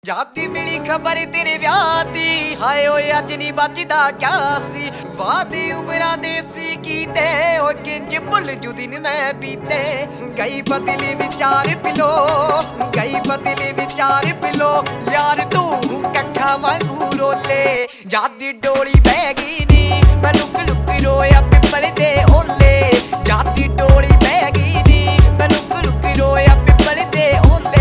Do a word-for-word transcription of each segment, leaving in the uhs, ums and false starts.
जाती मिली खबर तेरे ब्याह दी, हाय ओए अज नहीं बचदा क्या सी। वादे उमरा देसी कीते ओ किंज भुल जू दिन मैं बीते। गई बदले विचार पिलो, गई बदले विचार पिलो, यार तू कखा वांगू रोले। जाती डोली बह गई नी, मैं लुक लुक रोया पिपल दे ओले। जाती डोली बह गई नी, मैं लुक लुक रोया पिपल दे ओले।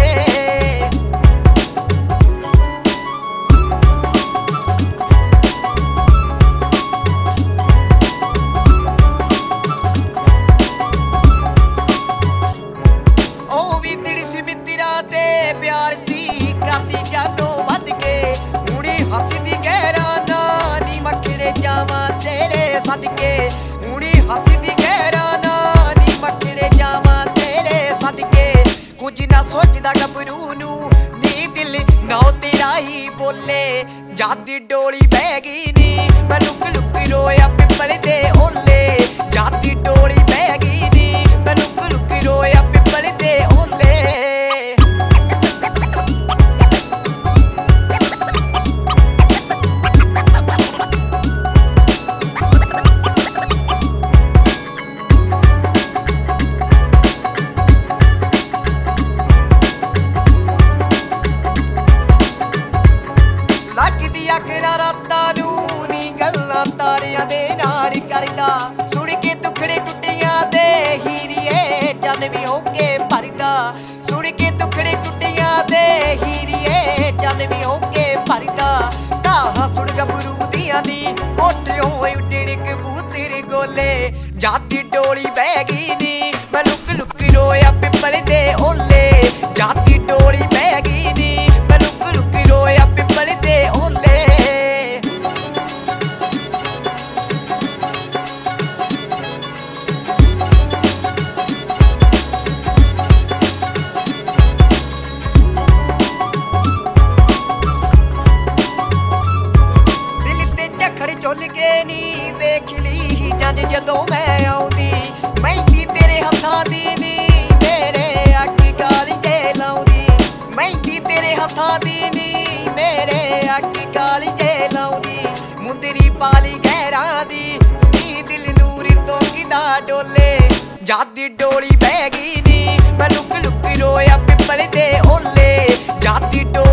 प्यार सी करती जानो वध के, हुणी हसदी गहरा ना नी मखड़े जावा तेरे सदके। हुणी हसदी गहरा ना नी मखड़े जावा तेरे सदके। कुछ ना सोचदा गबरू नू नी दिल नौ तेरा ही बोले। जाती डोली बह गई नी, मैं लुक लुक रोया पिपल दे ओले। जाती डोली बह गई नी, मैं लुक लुक रोया पिपल दे ओले। तारियां दे नाल करदा, सुन के दुखड़े टुटियां दे हीरिए चन भी होके भरदा। सुन के दुखड़े टुटियां दे हीरिए चन भी होके भरदा। ताहा सुन गबरू दियां नी कोठियों उड्डण कबूतर गोले। जाती डोली बह गई नी, मैं लुक लुक रोया पिपल दे ओले। जाती डोली बह गई नी, मैं लुक लुक रोया पिपल दे ओले। झुल के नी वेख ली जद जदों मैं आउंदी। मेहंदी तेरे हत्थां दी नी मेरे अग काली जे लाउंदी। मेहंदी तेरे हत्थां दी नी मेरे अग काली जे लाउंदी। मुंदरी पाली गहरा दी नी दिल नूर तो किदा डोले। जाती डोली बह गई नी, मैं लुक लुक रोया पिपल दे ओले। जाती